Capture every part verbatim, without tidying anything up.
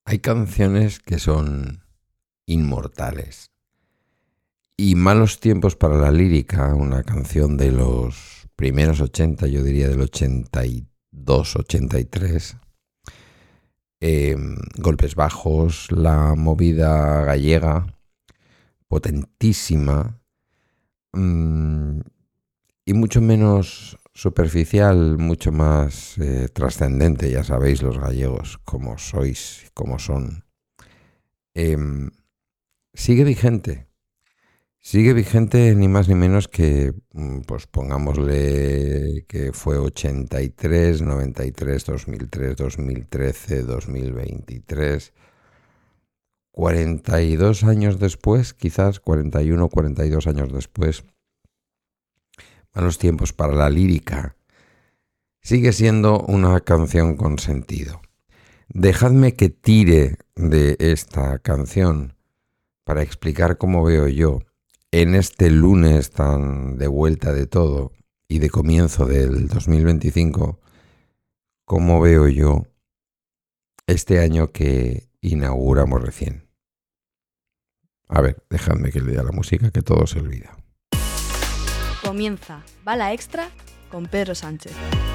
Hay canciones que son inmortales. Y Malos tiempos para la lírica, una canción de los primeros ochenta, yo diría del ochenta y dos, ochenta y tres. Eh, golpes bajos, la movida gallega, potentísima, mmm, y mucho menos superficial, mucho más eh, trascendente. Ya sabéis los gallegos cómo sois, cómo son. Eh, sigue vigente. Sigue vigente ni más ni menos que, pues pongámosle que fue ochenta y tres, noventa y tres, dos mil tres, dos mil trece, dos mil veintitrés. cuarenta y dos años después, quizás cuarenta y uno, cuarenta y dos años después, Malos tiempos para la lírica sigue siendo una canción con sentido. Dejadme que tire de esta canción para explicar cómo veo yo en este lunes tan de vuelta de todo y de comienzo del dos mil veinticinco, cómo veo yo este año que inauguramos recién. A ver, dejadme que le dé a la música que todo se olvida. Comienza Bala Extra con Pedro Sánchez.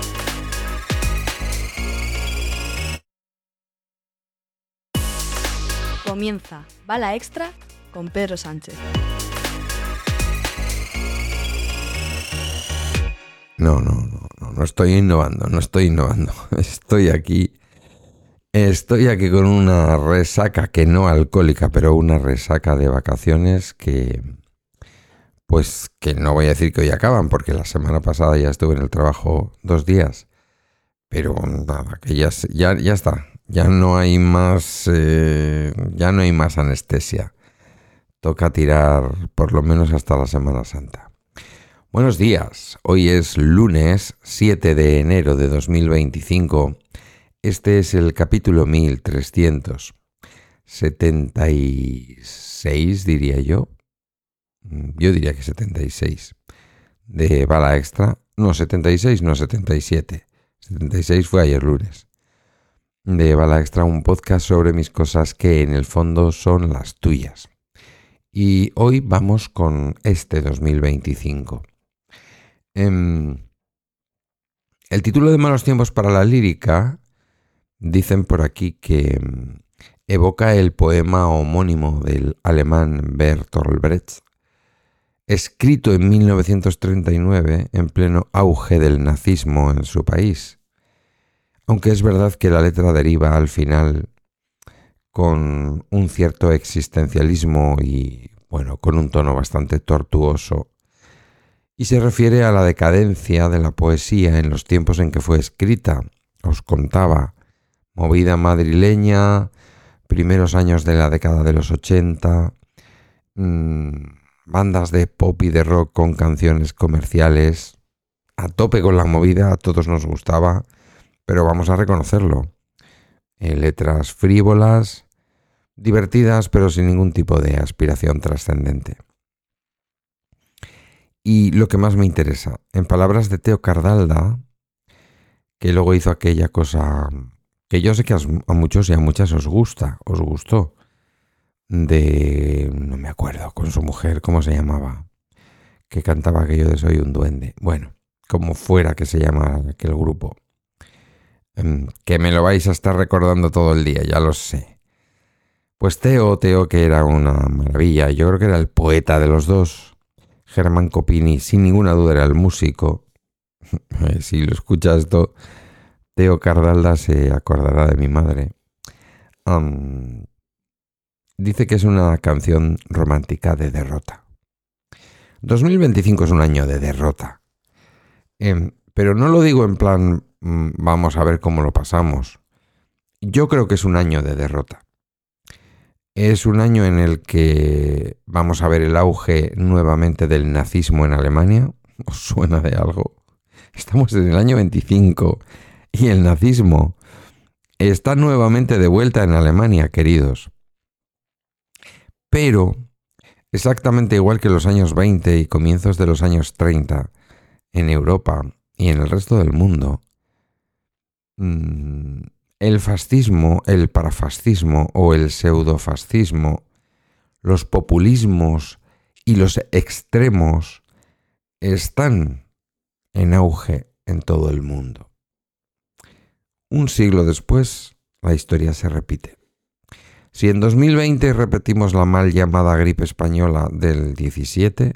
Comienza Bala Extra con Pedro Sánchez. No, no, no, no, no estoy innovando, no estoy innovando. Estoy aquí, estoy aquí con una resaca que no alcohólica, pero una resaca de vacaciones que, pues que no voy a decir que hoy acaban, porque la semana pasada ya estuve en el trabajo dos días. Pero nada, que ya, ya, ya está, ya no hay más, eh, ya no hay más anestesia. Toca tirar por lo menos hasta la Semana Santa. Buenos días, hoy es lunes siete de enero de dos mil veinticinco. Este es el capítulo mil trescientos setenta y seis, diría yo. Yo diría que setenta y seis de Bala Extra. No, setenta y seis, no, setenta y siete. setenta y seis fue ayer lunes. De Bala Extra, un podcast sobre mis cosas que en el fondo son las tuyas. Y hoy vamos con este dos mil veinticinco. Eh, el título de Malos tiempos para la lírica, dicen por aquí que evoca el poema homónimo del alemán Bertolt Brecht, escrito en mil novecientos treinta y nueve en pleno auge del nazismo en su país. Aunque es verdad que la letra deriva al final con un cierto existencialismo y, bueno, con un tono bastante tortuoso, y se refiere a la decadencia de la poesía en los tiempos en que fue escrita. Os contaba, movida madrileña, primeros años de la década de los ochenta, mmm, bandas de pop y de rock con canciones comerciales, a tope con la movida, a todos nos gustaba, pero vamos a reconocerlo. Eh, letras frívolas, divertidas, pero sin ningún tipo de aspiración trascendente. Y lo que más me interesa, en palabras de Teo Cardalda, que luego hizo aquella cosa que yo sé que a muchos y a muchas os gusta, os gustó, de, no me acuerdo, con su mujer, ¿cómo se llamaba? Que cantaba aquello de Soy un duende. Bueno, como fuera que se llama aquel grupo. Que me lo vais a estar recordando todo el día, ya lo sé. Pues Teo, Teo que era una maravilla, yo creo que era el poeta de los dos. Germán Copini, sin ninguna duda, era el músico. Si lo escucha esto, Teo Cardalda se acordará de mi madre. Um, dice que es una canción romántica de derrota. dos mil veinticinco es un año de derrota. Eh, pero no lo digo en plan, vamos a ver cómo lo pasamos. Yo creo que es un año de derrota. Es un año en el que vamos a ver el auge nuevamente del nazismo en Alemania. ¿Os suena de algo? Estamos en el año veinticinco y el nazismo está nuevamente de vuelta en Alemania, queridos. Pero, exactamente igual que los años veinte y comienzos de los años treinta, en Europa y en el resto del mundo, mmm, el fascismo, el parafascismo o el pseudofascismo, los populismos y los extremos están en auge en todo el mundo. Un siglo después, la historia se repite. Si en dos mil veinte repetimos la mal llamada gripe española del diecisiete,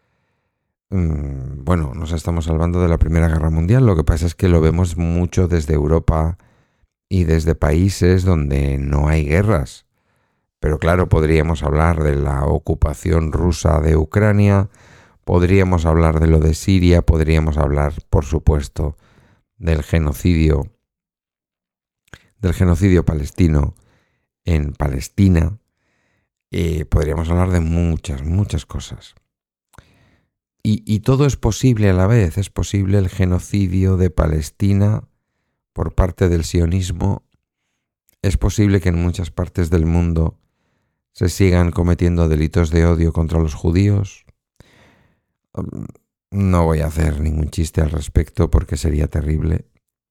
mmm, bueno, nos estamos salvando de la Primera Guerra Mundial. Lo que pasa es que lo vemos mucho desde Europa y desde países donde no hay guerras. Pero claro, podríamos hablar de la ocupación rusa de Ucrania, podríamos hablar de lo de Siria, podríamos hablar, por supuesto, del genocidio, del genocidio palestino en Palestina. Eh, podríamos hablar de muchas, muchas cosas. Y, y todo es posible a la vez. Es posible el genocidio de Palestina por parte del sionismo. Es posible que en muchas partes del mundo se sigan cometiendo delitos de odio contra los judíos. No voy a hacer ningún chiste al respecto porque sería terrible.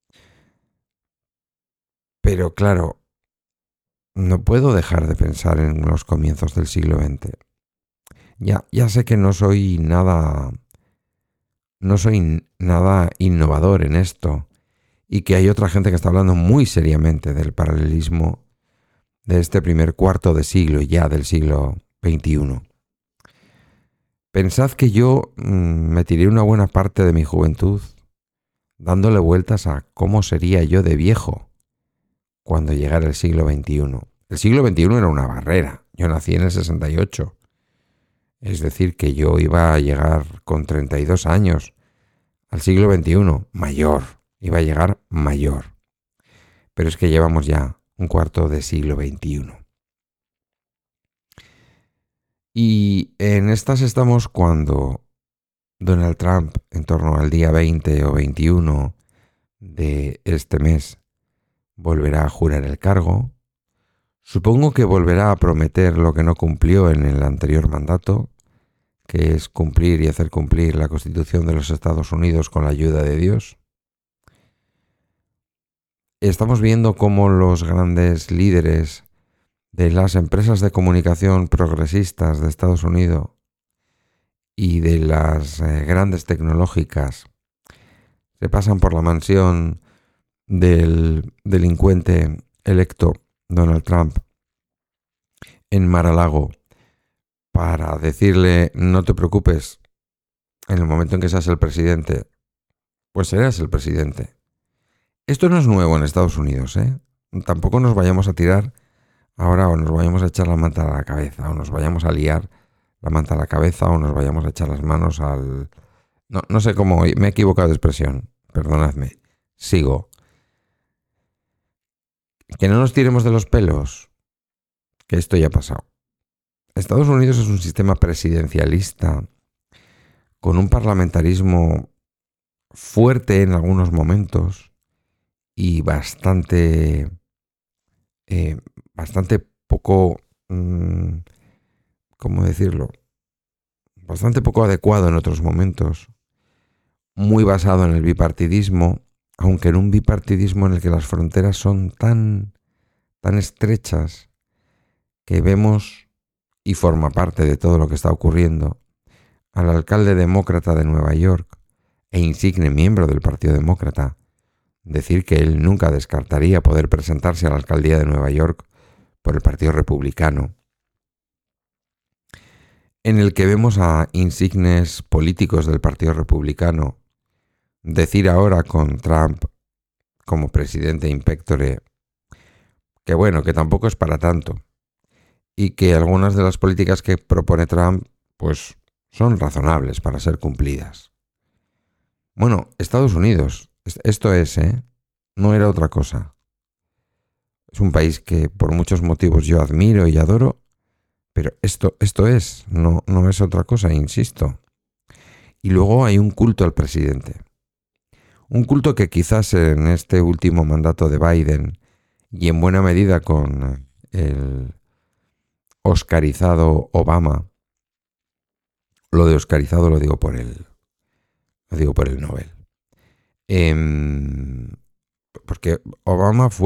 Pero claro, no puedo dejar de pensar en los comienzos del siglo veinte. Ya, ya sé que no soy nada, no soy nada innovador en esto y que hay otra gente que está hablando muy seriamente del paralelismo de este primer cuarto de siglo y ya del siglo veintiuno. Pensad que yo mmm, me tiré una buena parte de mi juventud dándole vueltas a cómo sería yo de viejo cuando llegara el siglo veintiuno. El siglo veintiuno era una barrera. Yo nací en el sesenta y ocho. Es decir, que yo iba a llegar con treinta y dos años al siglo veintiuno, mayor. Iba a llegar mayor. Pero es que llevamos ya un cuarto de siglo veintiuno. Y en estas estamos cuando Donald Trump, en torno al día veinte o veintiuno de este mes, volverá a jurar el cargo. Supongo que volverá a prometer lo que no cumplió en el anterior mandato, que es cumplir y hacer cumplir la Constitución de los Estados Unidos con la ayuda de Dios. Estamos viendo cómo los grandes líderes de las empresas de comunicación progresistas de Estados Unidos y de las eh, grandes tecnológicas se pasan por la mansión del delincuente electo Donald Trump en Mar-a-Lago para decirle: no te preocupes, en el momento en que seas el presidente, pues serás el presidente. Esto no es nuevo en Estados Unidos, ¿eh? Tampoco nos vayamos a tirar ahora o nos vayamos a echar la manta a la cabeza o nos vayamos a liar la manta a la cabeza o nos vayamos a echar las manos al... No, no sé cómo, me he equivocado de expresión, perdonadme, sigo. Que no nos tiremos de los pelos, que esto ya ha pasado. Estados Unidos es un sistema presidencialista con un parlamentarismo fuerte en algunos momentos y bastante, eh, bastante poco, mmm, ¿cómo decirlo? Bastante poco adecuado en otros momentos, muy basado en el bipartidismo, aunque en un bipartidismo en el que las fronteras son tan, tan estrechas que vemos, y forma parte de todo lo que está ocurriendo, al alcalde demócrata de Nueva York e insigne miembro del Partido Demócrata decir que él nunca descartaría poder presentarse a la alcaldía de Nueva York por el Partido Republicano, en el que vemos a insignes políticos del Partido Republicano decir ahora con Trump como presidente in pectore que bueno, que tampoco es para tanto y que algunas de las políticas que propone Trump pues son razonables para ser cumplidas. Bueno, Estados Unidos, esto es, ¿eh? No era otra cosa. Es un país que por muchos motivos yo admiro y adoro, pero esto, esto es, no, no es otra cosa, insisto. Y luego hay un culto al presidente. Un culto que quizás en este último mandato de Biden y en buena medida con el oscarizado Obama, lo de oscarizado lo digo por el, lo digo por el Nobel. Eh, porque Obama fue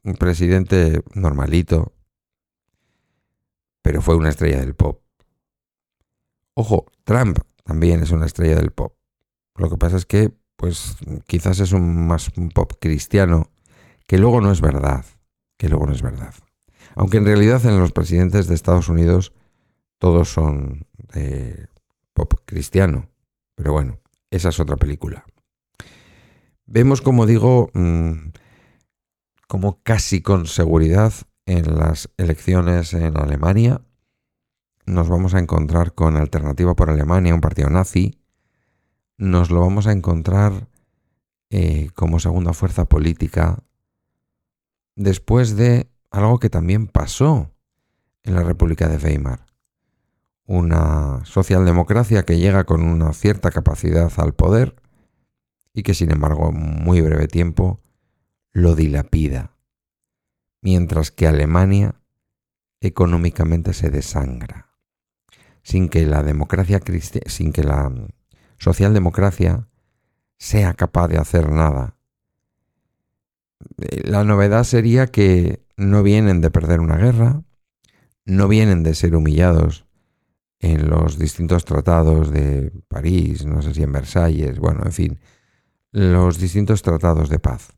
un presidente normalito, pero fue una estrella del pop. Ojo, Trump también es una estrella del pop. Lo que pasa es que, pues, quizás es un más un pop cristiano, que luego no es verdad, que luego no es verdad. Aunque en realidad en los presidentes de Estados Unidos todos son de pop cristiano. Pero bueno, esa es otra película. Vemos, como digo, mmm, como casi con seguridad en las elecciones en Alemania nos vamos a encontrar con Alternativa por Alemania, un partido nazi. Nos lo vamos a encontrar eh, como segunda fuerza política después de algo que también pasó en la República de Weimar. Una socialdemocracia que llega con una cierta capacidad al poder y que, sin embargo, en muy breve tiempo lo dilapida, mientras que Alemania económicamente se desangra, sin que la democracia cristi- sin que la socialdemocracia sea capaz de hacer nada. La novedad sería que no vienen de perder una guerra, no vienen de ser humillados en los distintos tratados de París, no sé si en Versalles, bueno, en fin, los distintos tratados de paz,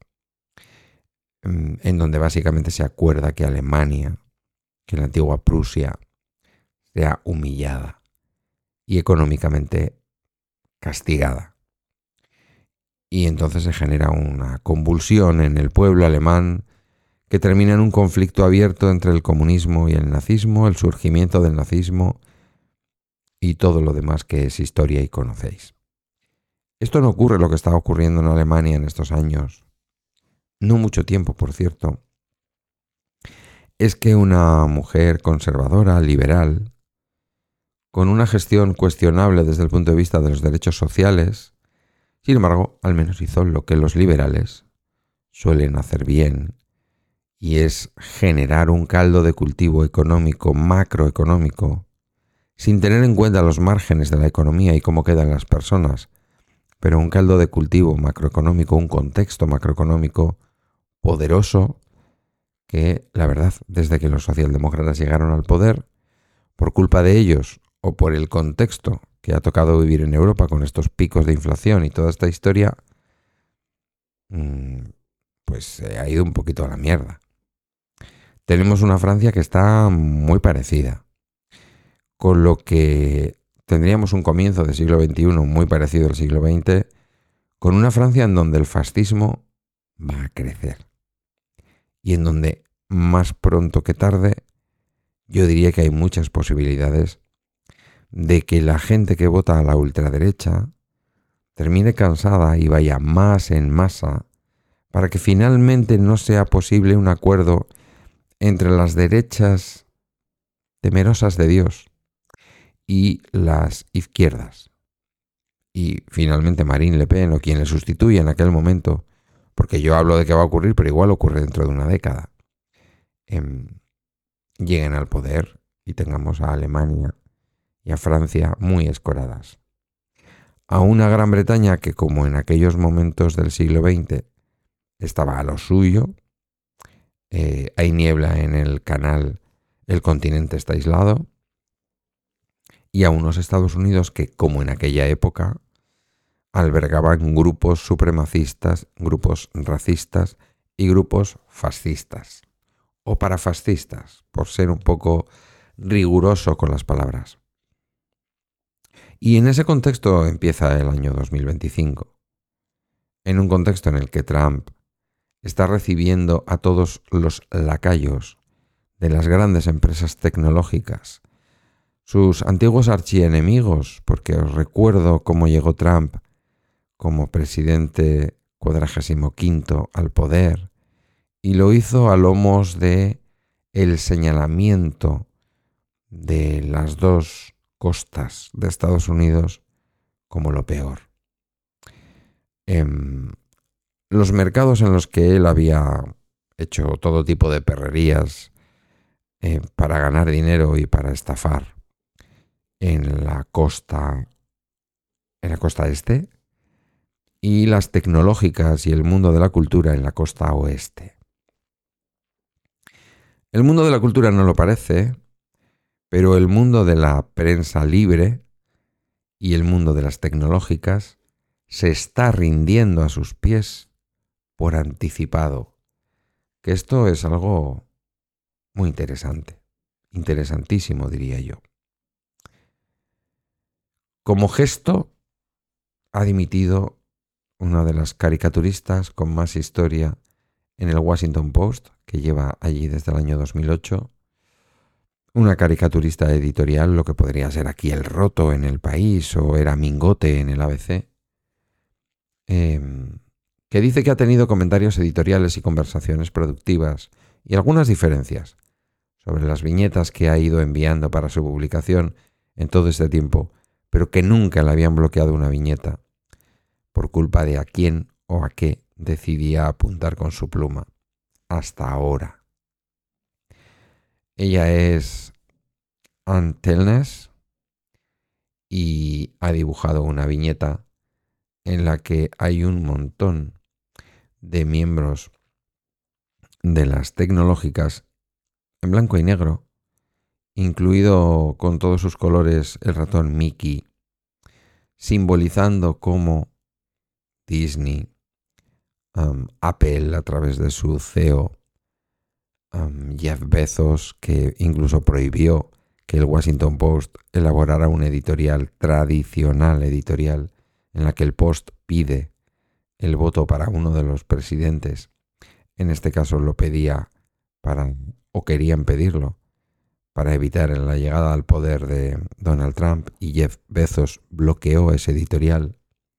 en donde básicamente se acuerda que Alemania, que la antigua Prusia, sea humillada y económicamente castigada. Y entonces se genera una convulsión en el pueblo alemán que termina en un conflicto abierto entre el comunismo y el nazismo, el surgimiento del nazismo y todo lo demás que es historia y conocéis. Esto no ocurre lo que está ocurriendo en Alemania en estos años, no mucho tiempo, por cierto. Es que una mujer conservadora, liberal, con una gestión cuestionable desde el punto de vista de los derechos sociales, sin embargo, al menos hizo lo que los liberales suelen hacer bien, y es generar un caldo de cultivo económico, macroeconómico, sin tener en cuenta los márgenes de la economía y cómo quedan las personas, pero un caldo de cultivo macroeconómico, un contexto macroeconómico poderoso que, la verdad, desde que los socialdemócratas llegaron al poder, por culpa de ellos o por el contexto que ha tocado vivir en Europa con estos picos de inflación y toda esta historia, pues se ha ido un poquito a la mierda. Tenemos una Francia que está muy parecida, con lo que tendríamos un comienzo del siglo veintiuno muy parecido al siglo veinte, con una Francia en donde el fascismo va a crecer y en donde más pronto que tarde yo diría que hay muchas posibilidades de que la gente que vota a la ultraderecha termine cansada y vaya más en masa para que finalmente no sea posible un acuerdo entre las derechas temerosas de Dios y las izquierdas. Y finalmente Marine Le Pen o quien le sustituya en aquel momento, porque yo hablo de que va a ocurrir, pero igual ocurre dentro de una década, eh, lleguen al poder y tengamos a Alemania y a Francia muy escoradas. A una Gran Bretaña que, como en aquellos momentos del siglo veinte, estaba a lo suyo, eh, hay niebla en el canal, el continente está aislado, y a unos Estados Unidos que, como en aquella época, albergaban grupos supremacistas, grupos racistas y grupos fascistas, o parafascistas, por ser un poco riguroso con las palabras. Y en ese contexto empieza el año dos mil veinticinco, en un contexto en el que Trump está recibiendo a todos los lacayos de las grandes empresas tecnológicas, sus antiguos archienemigos, porque os recuerdo cómo llegó Trump como presidente cuadragésimo quinto al poder, y lo hizo a lomos de el señalamiento de las dos costas de Estados Unidos como lo peor. Eh, los mercados en los que él había hecho todo tipo de perrerías eh, para ganar dinero y para estafar en la costa, en la costa este, y las tecnológicas y el mundo de la cultura en la costa oeste. El mundo de la cultura no lo parece, pero el mundo de la prensa libre y el mundo de las tecnológicas se está rindiendo a sus pies por anticipado. Que esto es algo muy interesante, interesantísimo diría yo. Como gesto, ha dimitido una de las caricaturistas con más historia en el Washington Post, que lleva allí desde el año dos mil ocho, una caricaturista editorial, lo que podría ser aquí El Roto en El País o era Mingote en el A B C, eh, que dice que ha tenido comentarios editoriales y conversaciones productivas y algunas diferencias sobre las viñetas que ha ido enviando para su publicación en todo este tiempo, pero que nunca le habían bloqueado una viñeta por culpa de a quién o a qué decidía apuntar con su pluma. Hasta ahora. Ella es Ann Telnes y ha dibujado una viñeta en la que hay un montón de miembros de las tecnológicas en blanco y negro, incluido con todos sus colores el ratón Mickey, simbolizando cómo Disney, um, Apple a través de su C E O, um, Jeff Bezos, que incluso prohibió que el Washington Post elaborara un editorial tradicional, editorial, en la que el Post pide el voto para uno de los presidentes. En este caso lo pedía para, o querían pedirlo, para evitar la llegada al poder de Donald Trump, y Jeff Bezos bloqueó ese editorial.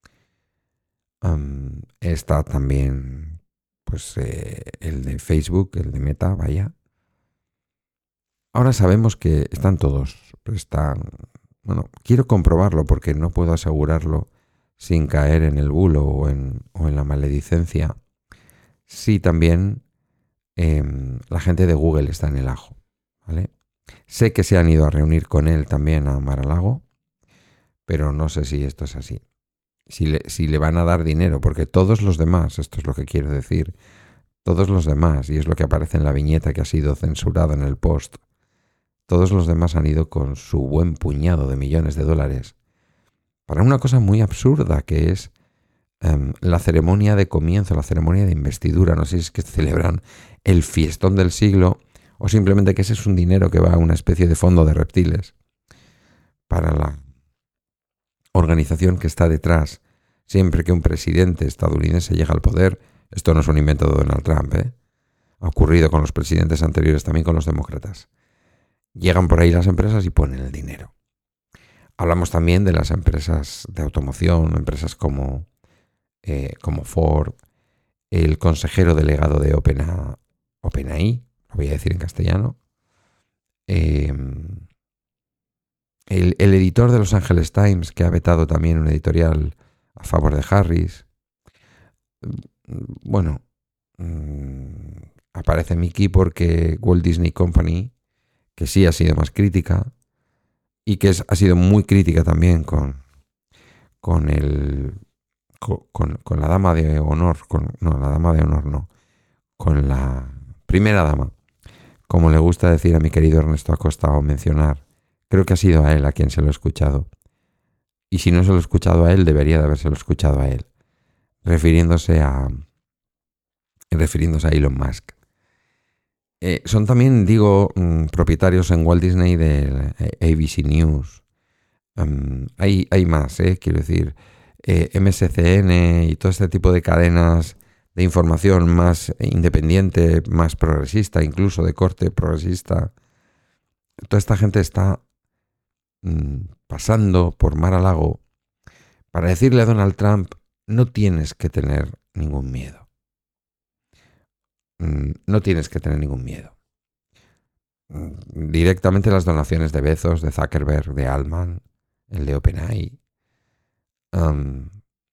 Um, está también pues eh, el de Facebook, el de Meta, vaya. Ahora sabemos que están todos, están, bueno, quiero comprobarlo porque no puedo asegurarlo sin caer en el bulo o en, o en la maledicencia. Sí, también eh, la gente de Google está en el ajo, ¿vale? Sé que se han ido a reunir con él también a Mar-a-Lago, pero no sé si esto es así. Si le, si le van a dar dinero, porque todos los demás, esto es lo que quiero decir, todos los demás, y es lo que aparece en la viñeta que ha sido censurada en el post, todos los demás han ido con su buen puñado de millones de dólares para una cosa muy absurda, que es um, la ceremonia de comienzo, la ceremonia de investidura. No sé si es que celebran el fiestón del siglo o simplemente que ese es un dinero que va a una especie de fondo de reptiles para la organización que está detrás. Siempre que un presidente estadounidense llega al poder, esto no es un invento de Donald Trump, ¿eh? Ha ocurrido con los presidentes anteriores, también con los demócratas. Llegan por ahí las empresas y ponen el dinero. Hablamos también de las empresas de automoción, empresas como, eh, como Ford, el consejero delegado de Opena, OpenAI, lo voy a decir en castellano, eh, el, el editor de Los Angeles Times, que ha vetado también un editorial a favor de Harris. Bueno, mmm, aparece Mickey porque Walt Disney Company, que sí ha sido más crítica y que es, ha sido muy crítica también con, con, el, con, con la dama de honor, con, no, la dama de honor no, con la primera dama, como le gusta decir a mi querido Ernesto Acosta o mencionar. Creo que ha sido a él a quien se lo he escuchado. Y si no se lo he escuchado a él, debería de habérselo escuchado a él. Refiriéndose a, refiriéndose a Elon Musk. Eh, son también, digo, mmm, propietarios en Walt Disney de A B C News. Um, hay, hay más, eh, quiero decir, eh, M S C N y todo este tipo de cadenas de información más independiente, más progresista, incluso de corte progresista. Toda esta gente está mmm, pasando por Mar-a-Lago para decirle a Donald Trump: no tienes que tener ningún miedo. No tienes que tener ningún miedo. Directamente las donaciones de Bezos, de Zuckerberg, de Altman, el de OpenAI. Um,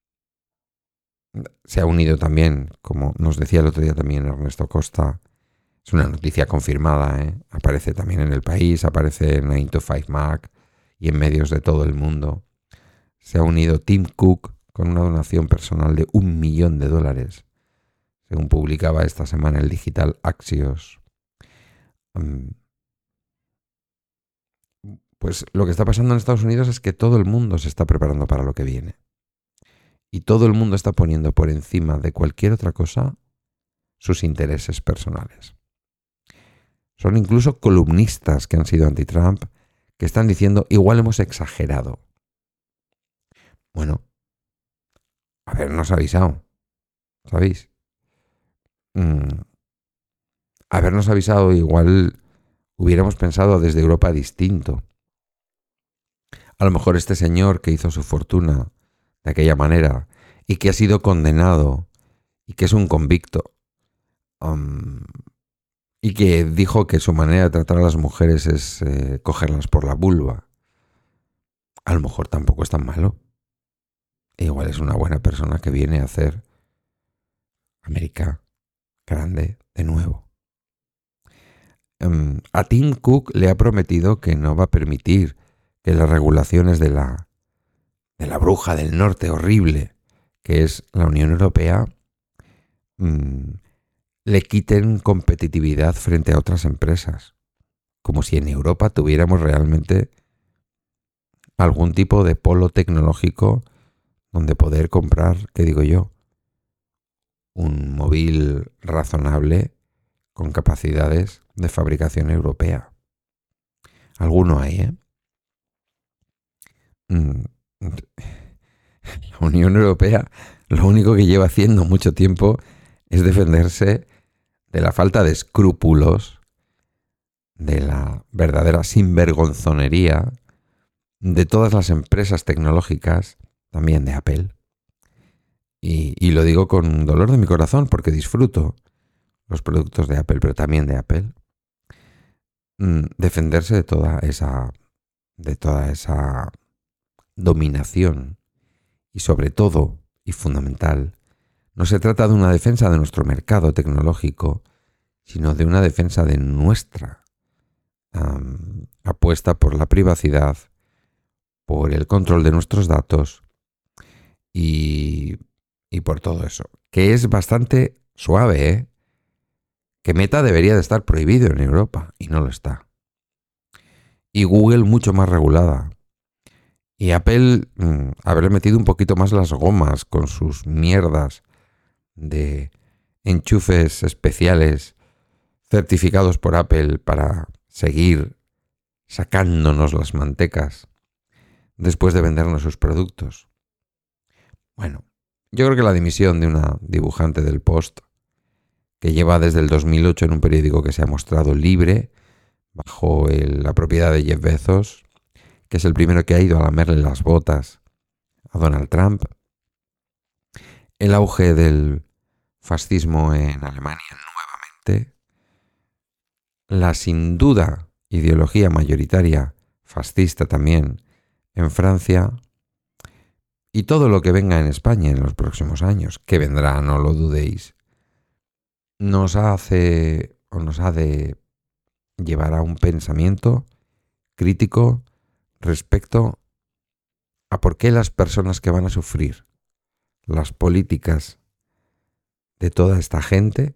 se ha unido también, como nos decía el otro día también Ernesto Costa, es una noticia confirmada, ¿eh? Aparece también en El País, aparece en nine to five Mac y en medios de todo el mundo. Se ha unido Tim Cook con una donación personal de un millón de dólares, según publicaba esta semana el digital Axios. Pues lo que está pasando en Estados Unidos es que todo el mundo se está preparando para lo que viene. Y todo el mundo está poniendo por encima de cualquier otra cosa sus intereses personales. Son incluso columnistas que han sido anti-Trump que están diciendo, igual hemos exagerado. Bueno, habernos avisado, ¿sabéis? Mm, habernos avisado, igual hubiéramos pensado desde Europa distinto. A lo mejor este señor que hizo su fortuna de aquella manera y que ha sido condenado y que es un convicto um, y que dijo que su manera de tratar a las mujeres es eh, cogerlas por la vulva, a lo mejor tampoco es tan malo. E igual es una buena persona que viene a hacer América grande de nuevo. Um, a Tim Cook le ha prometido que no va a permitir que las regulaciones de la, de la bruja del norte horrible, que es la Unión Europea, um, le quiten competitividad frente a otras empresas. Como si en Europa tuviéramos realmente algún tipo de polo tecnológico donde poder comprar, ¿qué digo yo? Un móvil razonable con capacidades de fabricación europea. Alguno hay, ¿eh? La Unión Europea lo único que lleva haciendo mucho tiempo es defenderse de la falta de escrúpulos, de la verdadera sinvergonzonería de todas las empresas tecnológicas, también de Apple. Y, y lo digo con dolor de mi corazón porque disfruto los productos de Apple, pero también de Apple. Mm, defenderse de toda esa, de toda esa dominación y sobre todo, y fundamental, no se trata de una defensa de nuestro mercado tecnológico, sino de una defensa de nuestra um, apuesta por la privacidad, por el control de nuestros datos y, y por todo eso, que es bastante suave, ¿eh? Que Meta debería de estar prohibido en Europa y no lo está. Y Google mucho más regulada. Y Apple mmm, haber metido un poquito más las gomas con sus mierdas de enchufes especiales certificados por Apple para seguir sacándonos las mantecas después de vendernos sus productos. Bueno, yo creo que la dimisión de una dibujante del Post que lleva desde el dos mil ocho en un periódico que se ha mostrado libre bajo el, la propiedad de Jeff Bezos, que es el primero que ha ido a lamerle las botas a Donald Trump, el auge del fascismo en Alemania nuevamente, la sin duda ideología mayoritaria fascista también en Francia y todo lo que venga en España en los próximos años, que vendrá, no lo dudéis, nos hace o nos ha de llevar a un pensamiento crítico respecto a por qué las personas que van a sufrir las políticas de toda esta gente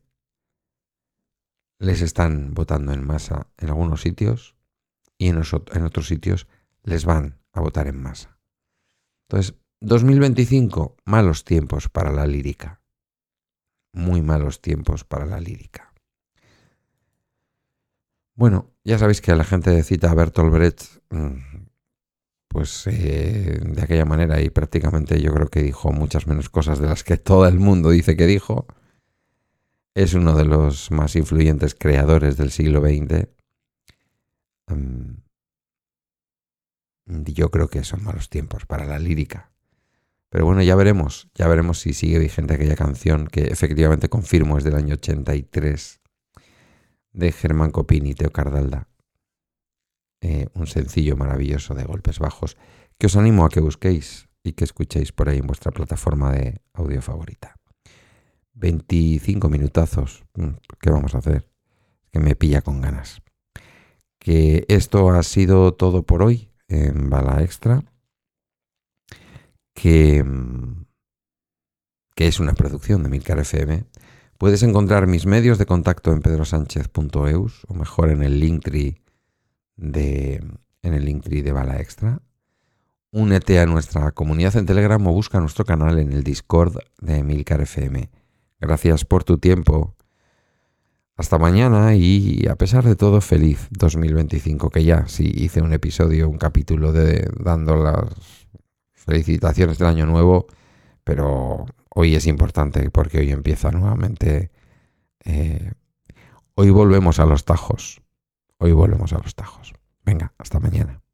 les están votando en masa en algunos sitios y en, en otros sitios les van a votar en masa. Entonces, dos mil veinticinco, malos tiempos para la lírica. Muy malos tiempos para la lírica. Bueno, ya sabéis que a la gente cita a Bertolt Brecht, pues eh, de aquella manera, y prácticamente yo creo que dijo muchas menos cosas de las que todo el mundo dice que dijo. Es uno de los más influyentes creadores del siglo veinte. Um, yo creo que son malos tiempos para la lírica. Pero bueno, ya veremos, ya veremos si sigue vigente aquella canción que efectivamente confirmo es del año ochenta y tres de Germán Copini y Teo Cardalda. Eh, un sencillo maravilloso de golpes bajos que os animo a que busquéis y que escuchéis por ahí en vuestra plataforma de audio favorita. veinticinco minutazos, ¿qué vamos a hacer? Que me pilla con ganas. Que esto ha sido todo por hoy en Bala Extra. Que, que es una producción de Milcar F M, Puedes encontrar mis medios de contacto en pedro sánchez punto eus o mejor en el Linktree de, en el Linktree de Bala Extra. Únete a nuestra comunidad en Telegram o busca nuestro canal en el Discord de Emilcar F M. Gracias por tu tiempo. Hasta mañana y, a pesar de todo, feliz dos mil veinticinco, que ya sí hice un episodio, un capítulo de dando las felicitaciones del año nuevo, pero hoy es importante porque hoy empieza nuevamente. Eh, hoy volvemos a los tajos. Hoy volvemos a los tajos. Venga, hasta mañana.